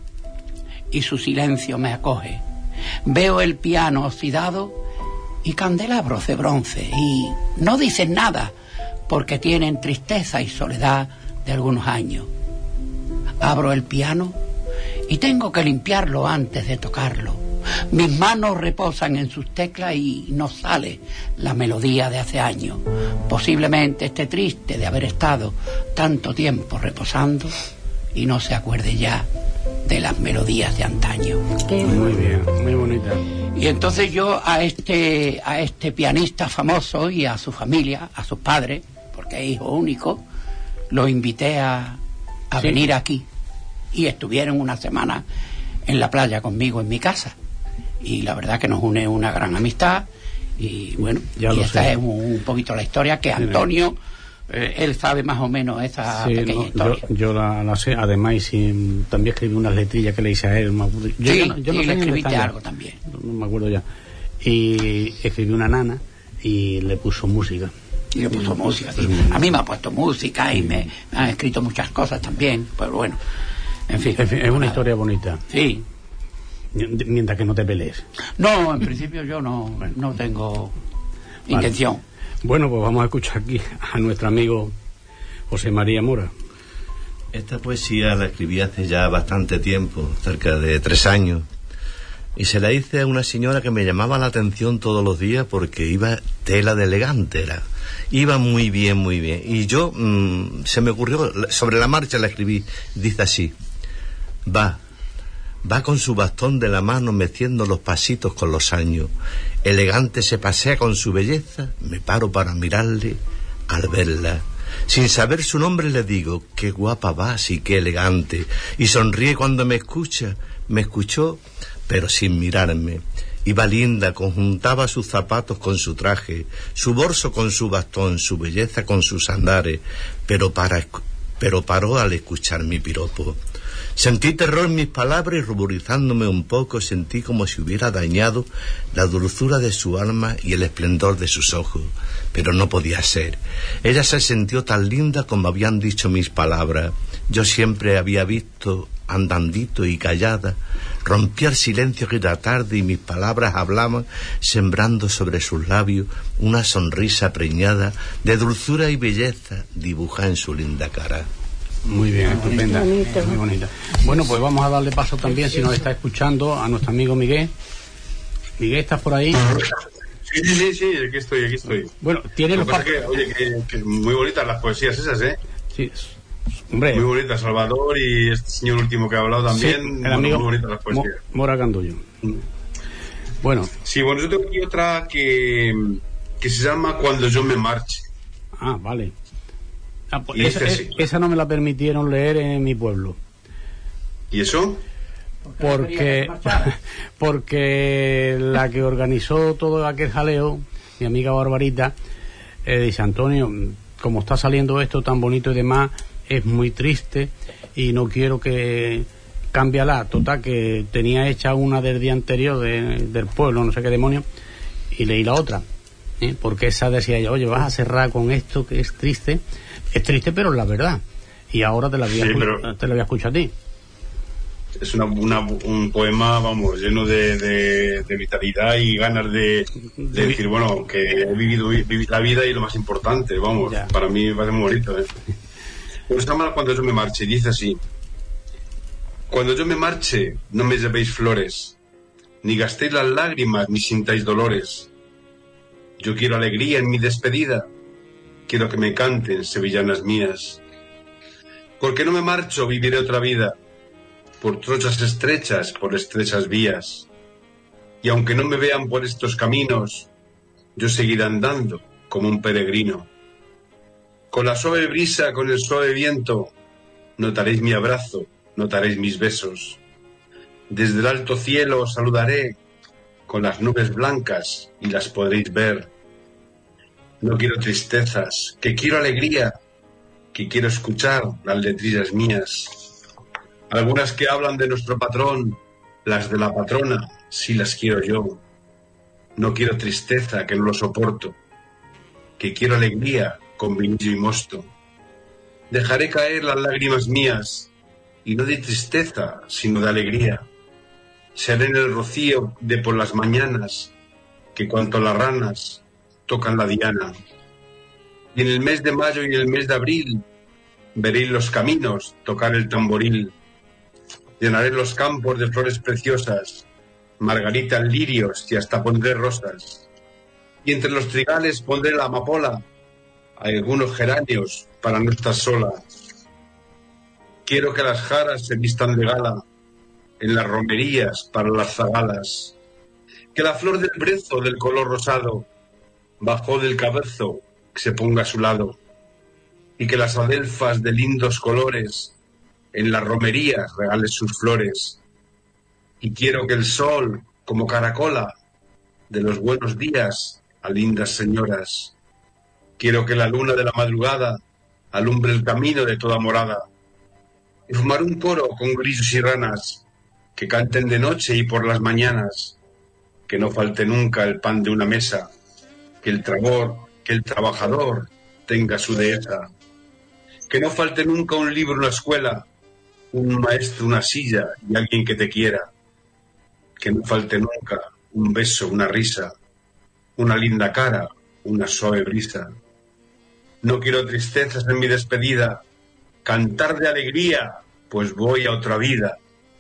y su silencio me acoge, veo el piano oxidado y candelabros de bronce, y no dicen nada porque tienen tristeza y soledad de algunos años. Abro el piano y tengo que limpiarlo antes de tocarlo. Mis manos reposan en sus teclas y no sale la melodía de hace años. Posiblemente esté triste de haber estado tanto tiempo reposando y no se acuerde ya de las melodías de antaño. Muy bien, muy bonita. Y entonces yo a este pianista famoso y a su familia, a sus padres, porque es hijo único, lo invité a venir aquí, y estuvieron una semana en la playa conmigo en mi casa, y la verdad que nos une una gran amistad. Y bueno, y esta es un poquito la historia que Antonio, él sabe más o menos esa pequeña historia. Yo la sé, además, y también escribí unas letrillas que le hice a él. Yo no le escribiste algo también. No me acuerdo ya. Y escribí una nana y le puso música. Y le puso música, sí. A mí me ha puesto música y me han escrito muchas cosas también, pero bueno, en fin, es una historia bonita. Sí. Mientras que no te pelees. No, en principio yo no tengo intención. Bueno, pues vamos a escuchar aquí a nuestro amigo José María Mora. Esta poesía la escribí hace ya bastante tiempo, cerca de 3 años, y se la hice a una señora que me llamaba la atención todos los días porque iba tela de elegante, iba muy bien, y yo se me ocurrió, sobre la marcha la escribí. Dice así: va con su bastón de la mano meciendo los pasitos con los años, elegante se pasea con su belleza, me paro para mirarle al verla. Sin saber su nombre le digo: qué guapa vas y qué elegante. Y sonríe cuando me escucha. Me escuchó, pero sin mirarme. Iba linda, conjuntaba sus zapatos con su traje, su bolso con su bastón, su belleza con sus andares, pero paró al escuchar mi piropo. Sentí terror en mis palabras y ruborizándome un poco sentí como si hubiera dañado la dulzura de su alma y el esplendor de sus ojos, pero no podía ser. Ella se sintió tan linda como habían dicho mis palabras. Yo siempre había visto andandito y callada, rompía el silencio aquella tarde y mis palabras hablaban sembrando sobre sus labios una sonrisa preñada de dulzura y belleza dibujada en su linda cara. Muy bien, estupenda, muy bonita. Bueno, pues vamos a darle paso también, si nos está escuchando, a nuestro amigo Miguel. Miguel, ¿estás por ahí? Sí, aquí estoy. Bueno, tiene los que muy bonitas las poesías esas, ¿eh? Sí, hombre. Muy bonitas, Salvador, y este señor último que ha hablado también. Sí, el amigo muy bonitas las poesías. Mora Gandullo. Bueno. Sí, bueno, yo tengo aquí otra que se llama Cuando yo me marche. Ah, vale. Pues Y esa no me la permitieron leer en mi pueblo. ¿Y eso? Porque la que organizó todo aquel jaleo, mi amiga Barbarita, dice: Antonio, como está saliendo esto tan bonito y demás, es muy triste y no quiero que cámbiala. Total, que tenía hecha una del día anterior del pueblo, no sé qué demonio, y leí la otra, porque esa decía yo: oye, vas a cerrar con esto que es triste, pero es la verdad, y ahora te la voy a escuchar a ti. Es un poema, vamos, lleno de vitalidad y ganas de decir, bueno, que he vivido la vida y lo más importante, vamos, ya. Para mí me parece muy bonito, Pues se llama Cuando yo me marche, y dice así: cuando yo me marche, no me llevéis flores, ni gastéis las lágrimas, ni sintáis dolores. Yo quiero alegría en mi despedida, quiero que me canten sevillanas mías. Porque no me marcho, viviré otra vida, por trochas estrechas, por estrechas vías. Y aunque no me vean por estos caminos, yo seguiré andando como un peregrino. Con la suave brisa, con el suave viento, notaréis mi abrazo, notaréis mis besos. Desde el alto cielo os saludaré con las nubes blancas y las podréis ver. No quiero tristezas, que quiero alegría, que quiero escuchar las letrillas mías. Algunas que hablan de nuestro patrón, las de la patrona, sí las quiero yo. No quiero tristeza, que no lo soporto, que quiero alegría con vinillo y mosto. Dejaré caer las lágrimas mías, y no de tristeza, sino de alegría. Seré en el rocío de por las mañanas, que cuanto las ranas tocan la diana. Y en el mes de mayo y en el mes de abril, veréis los caminos tocar el tamboril. Llenaré los campos de flores preciosas, margaritas, lirios y hasta pondré rosas. Y entre los trigales pondré la amapola, algunos geranios para no estar sola. Quiero que las jaras se vistan de gala, en las romerías para las zagalas. Que la flor del brezo del color rosado, bajo del cabezo, se ponga a su lado. Y que las adelfas de lindos colores, en las romerías regales sus flores. Y quiero que el sol, como caracola, de los buenos días a lindas señoras. Quiero que la luna de la madrugada alumbre el camino de toda morada. Y fumar un coro con grillos y ranas, que canten de noche y por las mañanas. Que no falte nunca el pan de una mesa, que el trabajador tenga su dehesa. Que no falte nunca un libro en la escuela, un maestro, una silla y alguien que te quiera. Que no falte nunca un beso, una risa, una linda cara, una suave brisa. No quiero tristezas en mi despedida, cantar de alegría, pues voy a otra vida.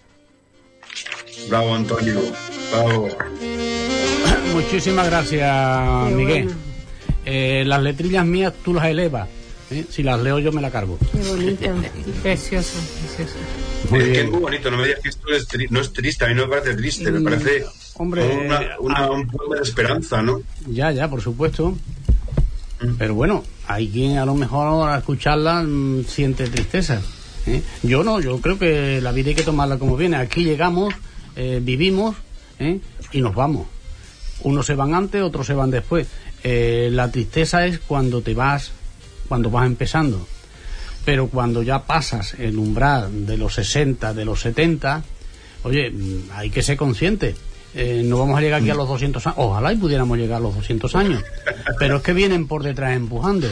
Bravo, Antonio, bravo. Muchísimas gracias, Miguel. Las letrillas mías tú las elevas. Si las leo yo me la cargo. Qué bonito. Precioso, precioso. Es que es muy bonito, no me digas que esto no es triste, a mí no me parece triste, me parece un poema de esperanza, ¿no? Ya, por supuesto. Pero bueno, hay quien a lo mejor al escucharla siente tristeza. Yo no, yo creo que la vida hay que tomarla como viene. Aquí llegamos, vivimos y nos vamos. Unos se van antes, otros se van después. La tristeza es cuando te vas, cuando vas empezando. Pero cuando ya pasas el umbral de los 60, de los 70, oye, hay que ser consciente. No vamos a llegar aquí a los 200 años. Ojalá y pudiéramos llegar a los 200 años. Pero es que vienen por detrás empujando.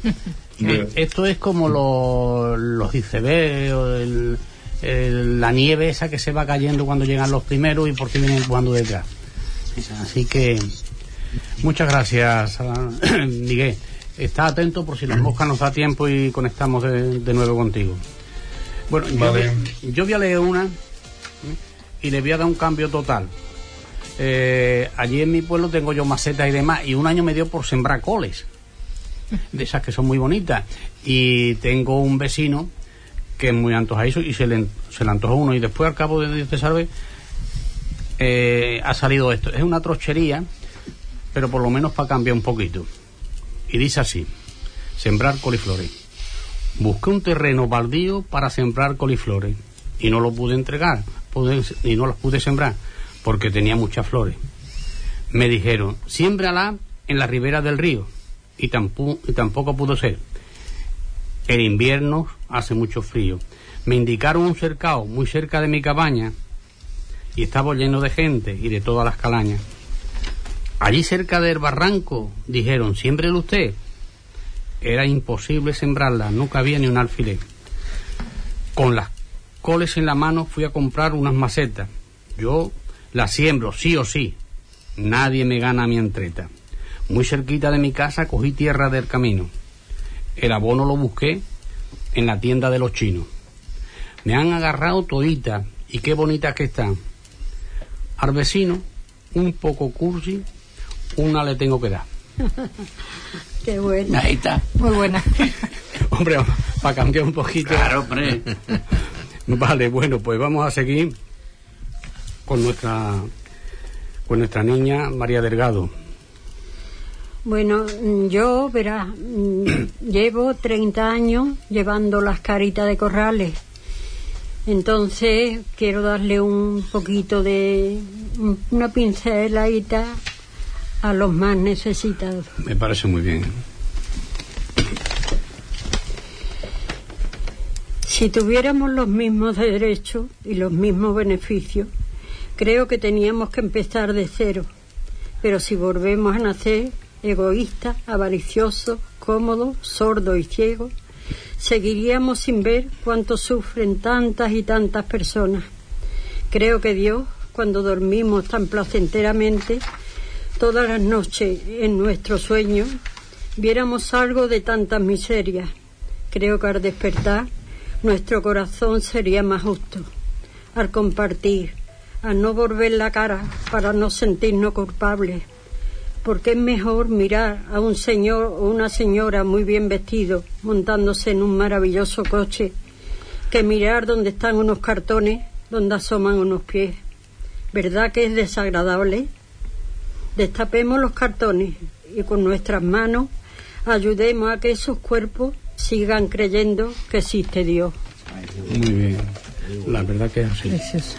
Esto es como los icebergs, la nieve esa que se va cayendo cuando llegan los primeros y porque vienen empujando detrás. Así que muchas gracias, Miguel. Está atento por si las moscas nos da tiempo y conectamos de nuevo contigo. Bueno, vale. yo voy a leer una y le voy a dar un cambio total. Allí en mi pueblo tengo yo macetas y demás, y un año me dio por sembrar coles, de esas que son muy bonitas, y tengo un vecino que es muy antojadizo y se le antojó uno, y después al cabo de Dios te salve ha salido esto. Es una trochería, pero por lo menos para cambiar un poquito. Y dice así: sembrar coliflores. Busqué un terreno baldío para sembrar coliflores y no lo pude entregar, y no los pude sembrar porque tenía muchas flores. Me dijeron: siémbrala en la ribera del río, y tampoco pudo ser. En invierno hace mucho frío. Me indicaron un cercado muy cerca de mi cabaña y estaba lleno de gente y de todas las calañas. Allí cerca del barranco dijeron: siémbrelo usted. Era imposible sembrarla, no cabía ni un alfiler. Con las coles en la mano fui a comprar unas macetas. Yo las siembro sí o sí, nadie me gana mi entreta. Muy cerquita de mi casa cogí tierra del camino. El abono lo busqué en la tienda de los chinos. Me han agarrado toditas y qué bonitas que están. Al vecino, un poco cursi, una le tengo que dar. Qué buena. Ahí está. Muy buena. Hombre, para cambiar un poquito. Claro, hombre. Vale, bueno, pues vamos a seguir con nuestra niña María Delgado. Bueno, yo, verás, llevo 30 años llevando las caritas de corrales. Entonces quiero darle un poquito de una pinceladita a los más necesitados. Me parece muy bien. Si tuviéramos los mismos derechos y los mismos beneficios, creo que teníamos que empezar de cero. Pero si volvemos a nacer egoístas, avariciosos, cómodos, sordos y ciegos, seguiríamos sin ver cuánto sufren tantas y tantas personas. Creo que Dios, cuando dormimos tan placenteramente, todas las noches en nuestro sueño, viéramos algo de tantas miserias. Creo que al despertar, nuestro corazón sería más justo. Al compartir, al no volver la cara para no sentirnos culpables. Porque es mejor mirar a un señor o una señora muy bien vestido montándose en un maravilloso coche que mirar donde están unos cartones donde asoman unos pies. ¿Verdad que es desagradable? Destapemos los cartones y con nuestras manos ayudemos a que esos cuerpos sigan creyendo que existe Dios. Muy bien, la verdad que es así. Gracias.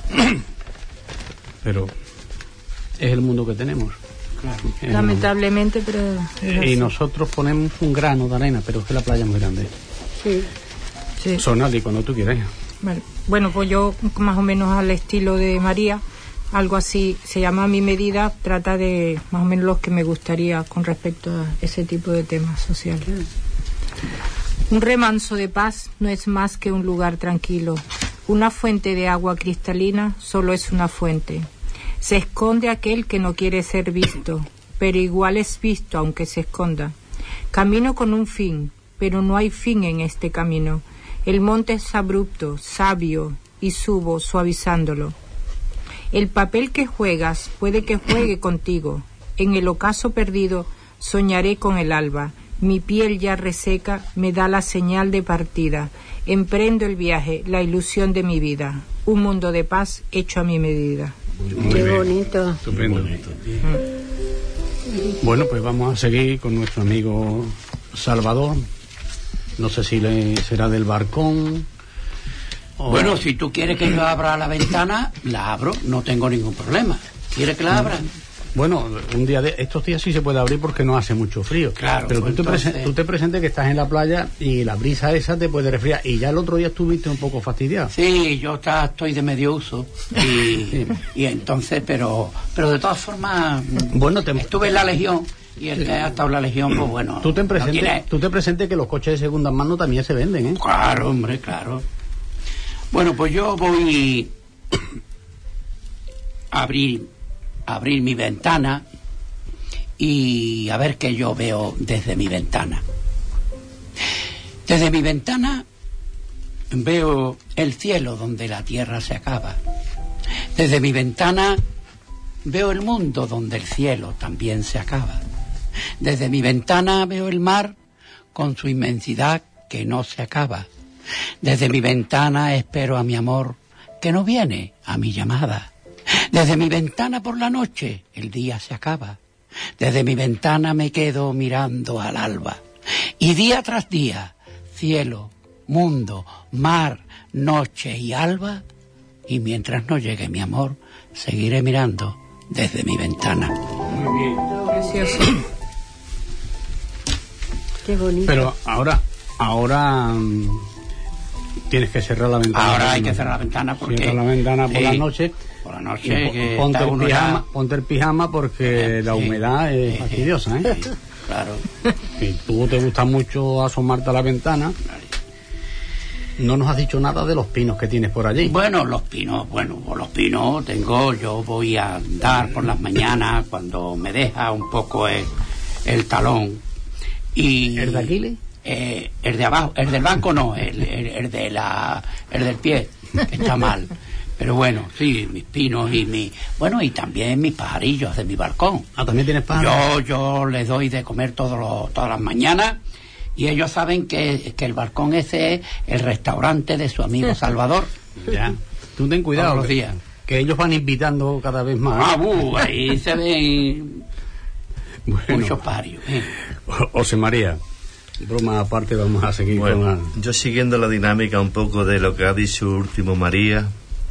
Pero es el mundo que tenemos. Lamentablemente, pero... Y nosotros ponemos un grano de arena, pero es que la playa es muy grande. Sí. Sí. Sonali, cuando tú quieras. Vale. Bueno, pues yo más o menos al estilo de María, algo así, se llama A mi medida, trata de más o menos lo que me gustaría con respecto a ese tipo de temas sociales. Un remanso de paz no es más que un lugar tranquilo. Una fuente de agua cristalina solo es una fuente. Se esconde aquel que no quiere ser visto, pero igual es visto aunque se esconda. Camino con un fin, pero no hay fin en este camino. El monte es abrupto, sabio, y subo suavizándolo. El papel que juegas puede que juegue contigo. En el ocaso perdido soñaré con el alba. Mi piel ya reseca me da la señal de partida. Emprendo el viaje, la ilusión de mi vida. Un mundo de paz hecho a mi medida. Qué bonito. Estupendo. Bueno, pues vamos a seguir con nuestro amigo Salvador. No sé si será del balcón. Bueno, si tú quieres que yo abra la ventana, la abro, no tengo ningún problema. ¿Quieres que la abra? Bueno, estos días sí se puede abrir porque no hace mucho frío. Claro. Pero pues tú te presentes que estás en la playa y la brisa esa te puede resfriar. Y ya el otro día estuviste un poco fastidiado. Sí, yo estoy de medio uso. Y entonces, pero de todas formas, bueno, estuve en la Legión. Y el que ha estado en la Legión, pues bueno. Tú te presentes que los coches de segunda mano también se venden, ¿eh? Claro, hombre, claro. Bueno, pues yo voy a abrir mi ventana y a ver qué yo veo desde mi ventana. Desde mi ventana veo el cielo donde la tierra se acaba. Desde mi ventana veo el mundo donde el cielo también se acaba. Desde mi ventana veo el mar con su inmensidad que no se acaba. Desde mi ventana espero a mi amor que no viene a mi llamada. Desde mi ventana por la noche el día se acaba. Desde mi ventana me quedo mirando al alba. Y día tras día, cielo, mundo, mar, noche y alba. Y mientras no llegue mi amor, seguiré mirando desde mi ventana. Muy bien. Precioso. Qué bonito. Pero ahora tienes que cerrar la ventana. Ahora hay que cerrar la ventana porque... Cierra la ventana por sí, la noche. por la noche que Ponte está el uno pijama, ya... ponte el pijama porque la humedad es fastidiosa, ¿eh? Claro. Si tú te gusta mucho asomarte a la ventana, no nos has dicho nada de los pinos que tienes por allí. Bueno, los pinos tengo, yo voy a andar por las mañanas cuando me deja un poco el talón. Y ¿El de Aquiles? El de abajo, el del banco no, el del pie, que está mal. Pero bueno, sí, mis pinos y y también mis pajarillos de mi balcón. Ah, ¿también tienes pájaros? Yo les doy de comer todas las mañanas y ellos saben que el balcón ese es el restaurante de su amigo Salvador. Ya. Tú ten cuidado. Todos los días. Que ellos van invitando cada vez más. Ahí se ven muchos pajarillos. José María, broma aparte, vamos a seguir con la... Yo siguiendo la dinámica un poco de lo que ha dicho último María,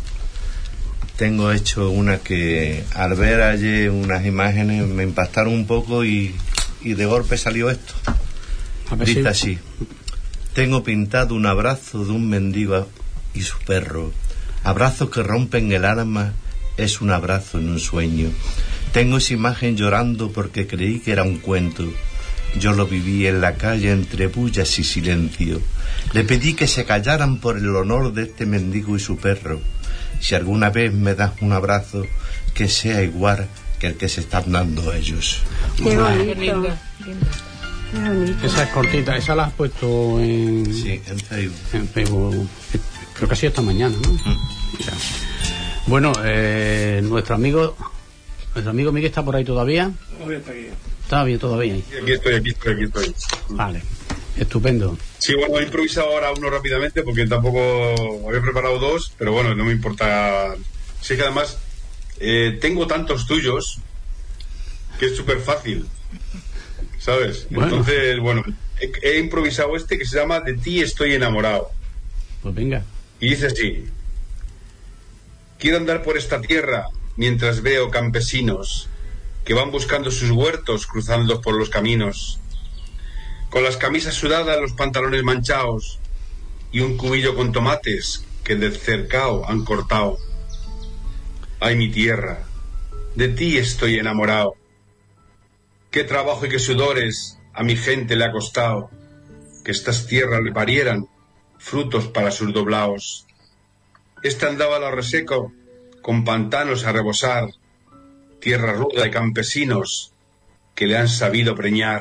tengo hecho una que al ver ayer unas imágenes me impactaron un poco y de golpe salió esto. Dice así: tengo pintado un abrazo de un mendigo y su perro, abrazos que rompen el alma, es un abrazo en un sueño. Tengo esa imagen llorando porque creí que era un cuento. Yo lo viví en la calle entre bullas y silencio. Le pedí que se callaran por el honor de este mendigo y su perro. Si alguna vez me das un abrazo, que sea igual que el que se están dando ellos. Qué bonito. Lindo. Qué bonito. Esa es cortita, esa la has puesto en... Sí, en Facebook. En Facebook. Creo que ha sido esta mañana, ¿no? Ya. Bueno, nuestro amigo Miguel está por ahí todavía. Está bien todavía ahí. Aquí estoy. Vale, estupendo. Sí, bueno, he improvisado ahora uno rápidamente porque tampoco había preparado dos, pero bueno, no me importa. Sí que además tengo tantos tuyos que es súper fácil, ¿sabes? Bueno. Entonces, bueno, he improvisado este que se llama De ti estoy enamorado. Pues venga. Y dice así: quiero andar por esta tierra mientras veo campesinos que van buscando sus huertos cruzando por los caminos, con las camisas sudadas, los pantalones manchados y un cubillo con tomates que del cercao han cortado. Ay, mi tierra, de ti estoy enamorado. Qué trabajo y qué sudores a mi gente le ha costado que estas tierras le parieran frutos para sus doblaos. Este andaba a lo reseco con pantanos a rebosar, tierra ruda y campesinos que le han sabido preñar.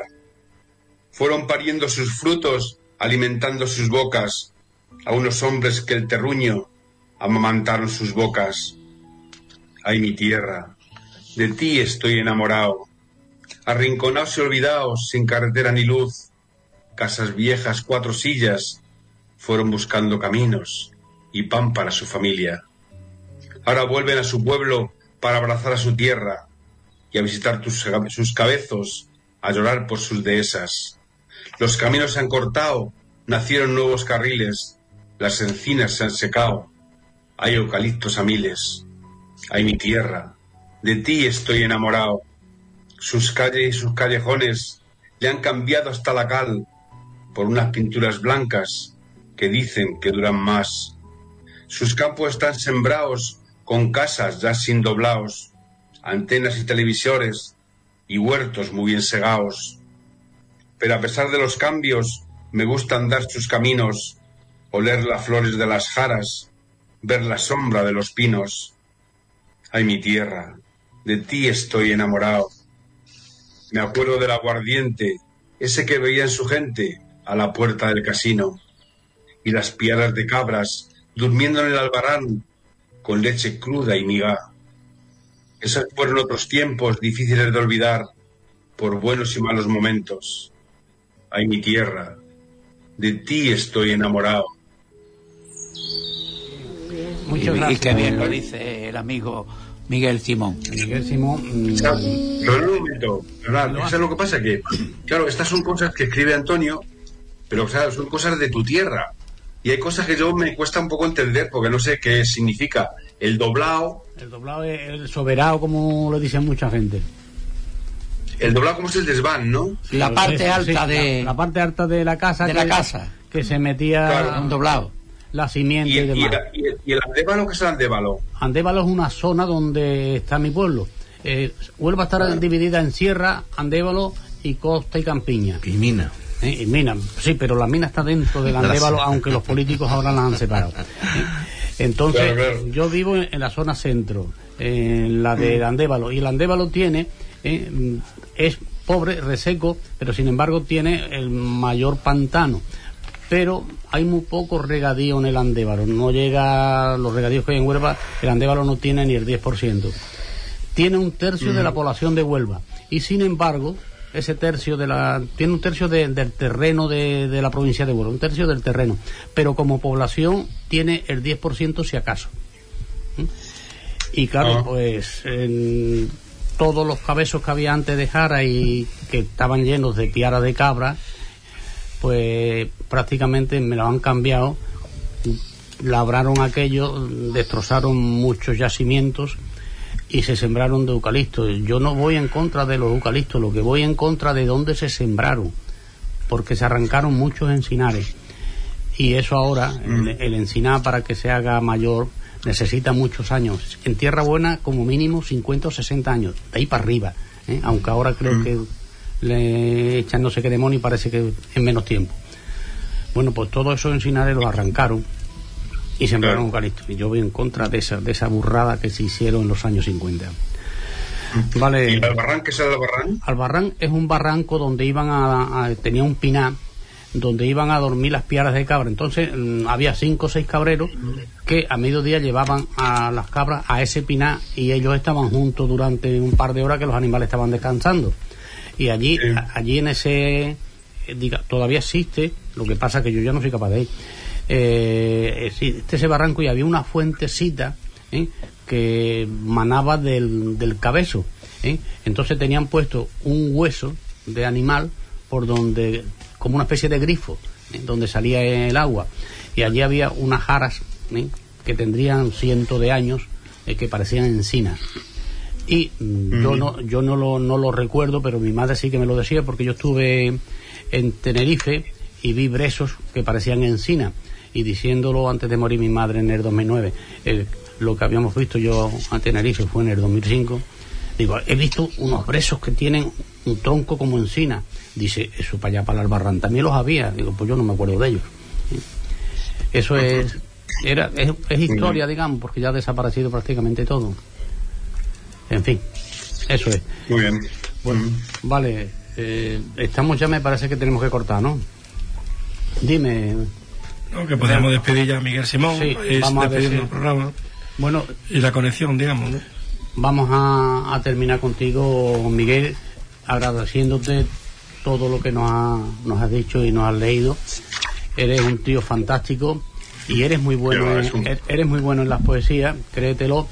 Fueron pariendo sus frutos, alimentando sus bocas, a unos hombres que el terruño amamantaron sus bocas. Ay, mi tierra, de ti estoy enamorado. Arrinconaos y olvidaos, sin carretera ni luz, casas viejas, 4 sillas, fueron buscando caminos y pan para su familia. Ahora vuelven a su pueblo para abrazar a su tierra y a visitar sus cabezos, a llorar por sus dehesas. Los caminos se han cortado, nacieron nuevos carriles, las encinas se han secado, hay eucaliptos a miles. Ay, mi tierra, de ti estoy enamorado. Sus calles y sus callejones le han cambiado hasta la cal por unas pinturas blancas que dicen que duran más. Sus campos están sembrados con casas ya sin doblaos, antenas y televisores y huertos muy bien segaos. Pero a pesar de los cambios, me gusta andar sus caminos, oler las flores de las jaras, ver la sombra de los pinos. Ay, mi tierra, de ti estoy enamorado. Me acuerdo del aguardiente, ese que veía en su gente a la puerta del casino, y las piaras de cabras durmiendo en el albarán con leche cruda y miga. Esos fueron otros tiempos difíciles de olvidar por buenos y malos momentos. Ay, mi tierra, de ti estoy enamorado. Muchas gracias. Y qué bien lo dice el amigo Miguel Simón. Miguel Simón. Pero en un momento, ¿verdad? Eso es lo que pasa, que, claro, estas son cosas que escribe Antonio, pero claro, son cosas de tu tierra. Y hay cosas que yo me cuesta un poco entender, porque no sé qué significa. El doblao. El doblao es el soberano, como lo dicen mucha gente. El doblao como es el desván, ¿no? Sí, la parte alta la parte alta de la casa. De la casa. Que se metía... Claro, un doblao. La simiente y demás. ¿Y el Andévalo qué es el Andévalo? Andévalo es una zona donde está mi pueblo. Huelva estará dividida en sierra, Andévalo y costa y campiña. Y mina. Y mina, sí, pero la mina está dentro del Andévalo, aunque los políticos ahora la han separado. Entonces, claro. Yo vivo en la zona centro, en la de Andévalo, y el Andévalo tiene, es pobre, reseco, pero sin embargo tiene el mayor pantano. Pero hay muy poco regadío en el Andévalo, no llega los regadíos que hay en Huelva, el Andévalo no tiene ni el 10%. Tiene un tercio de la población de Huelva, y sin embargo, ese tercio tiene un tercio del terreno de la provincia de Huelva, un tercio del terreno, pero como población tiene el 10% si acaso. Y claro, pues en todos los cabezos que había antes de Jara y que estaban llenos de piara de cabra, pues prácticamente me lo han cambiado, labraron aquello, destrozaron muchos yacimientos y se sembraron de eucalipto. Yo no voy en contra de los eucaliptos, lo que voy en contra de dónde se sembraron, porque se arrancaron muchos encinares y eso ahora, el encinar para que se haga mayor necesita muchos años, en tierra buena como mínimo 50 o 60 años, de ahí para arriba, aunque ahora creo que le echan no sé qué demonio y parece que en menos tiempo. Bueno, pues todos esos encinares los arrancaron y sembraron eucalipto, y yo voy en contra de esa burrada que se hicieron en los años 50. Vale. ¿Y el Albarrán qué es el Albarrán? Albarrán es un barranco donde iban tenía un pinar donde iban a dormir las piaras de cabra. Entonces había 5 o 6 cabreros que a mediodía llevaban a las cabras a ese pinar y ellos estaban juntos durante un par de horas que los animales estaban descansando. Y allí en ese todavía existe, lo que pasa que yo ya no soy capaz de ir, existe ese barranco y había una fuentecita que manaba del cabezo, entonces tenían puesto un hueso de animal por donde, como una especie de grifo, donde salía el agua, y allí había unas jaras que tendrían cientos de años, que parecían encinas. Y yo no lo recuerdo, pero mi madre sí que me lo decía, porque yo estuve en Tenerife y vi brezos que parecían encinas, y diciéndolo antes de morir mi madre en el 2009, lo que habíamos visto yo en Tenerife fue en el 2005, digo, he visto unos brezos que tienen un tronco como encina. Dice, eso para allá, para el Albarrán también los había. Digo, pues yo no me acuerdo de ellos. Eso es historia, digamos, porque ya ha desaparecido prácticamente todo. En fin, eso es. Muy bien. Bueno, vale, estamos ya, me parece que tenemos que cortar, ¿no? Dime. No, que podemos despedir ya a Miguel Simón, sí, vamos despedir el programa. Bueno, y la conexión, digamos, ¿no? Vamos a terminar contigo, Miguel, agradeciéndote todo lo que nos has dicho y nos has leído. Eres un tío fantástico y eres muy bueno, eres muy bueno en las poesías, créetelo,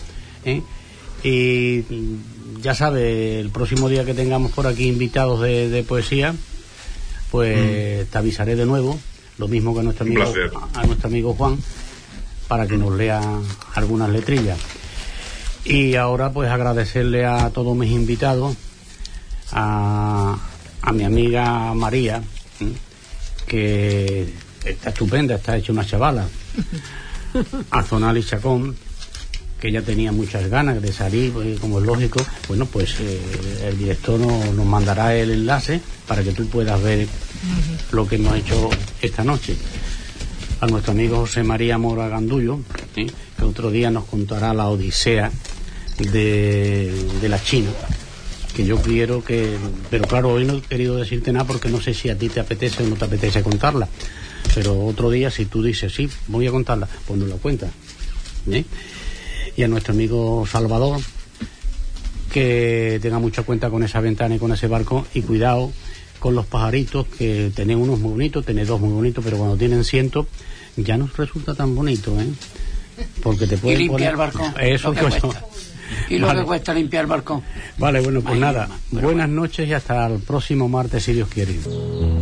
y ya sabes, el próximo día que tengamos por aquí invitados de poesía, pues te avisaré de nuevo, lo mismo que a nuestro amigo Juan, para que nos lea algunas letrillas. Y ahora pues agradecerle a todos mis invitados, a mi amiga María, que está estupenda, está hecha una chavala, a Zonali Chacón, que ella tenía muchas ganas de salir, como es lógico. Bueno, pues el director nos mandará el enlace para que tú puedas ver lo que hemos hecho esta noche. A nuestro amigo José María Mora Gandullo, que otro día nos contará la odisea de la China, que yo quiero que... Pero claro, hoy no he querido decirte nada porque no sé si a ti te apetece o no te apetece contarla, pero otro día, si tú dices sí, voy a contarla, pues nos la cuentas, y a nuestro amigo Salvador, que tenga mucha cuenta con esa ventana y con ese barco, y cuidado con los pajaritos, que tenés unos muy bonitos, tenés 2 muy bonitos, pero cuando tienen 100 ya no resulta tan bonito, porque te pueden poner... el barco, eso pues, Y lo Vale. que cuesta limpiar el balcón. Vale, bueno, pues Ay, nada. pero Buenas noches y hasta el próximo martes, si Dios quiere.